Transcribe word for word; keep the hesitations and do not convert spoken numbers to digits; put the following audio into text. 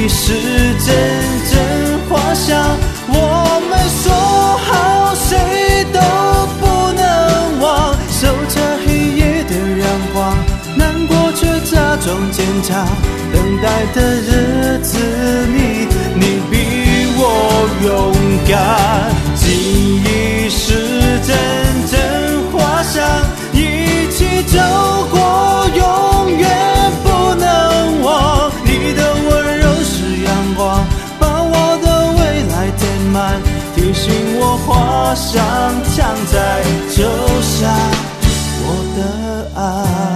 忆是阵阵花香，我们说好谁都不能忘，守着黑夜的阳光，难过却假装坚强，等待的日子里你比我勇敢。记忆是阵阵花香，一起走过永远不能忘，你的温柔是阳光，把我的未来填满，提醒我花香藏在酒下我的爱。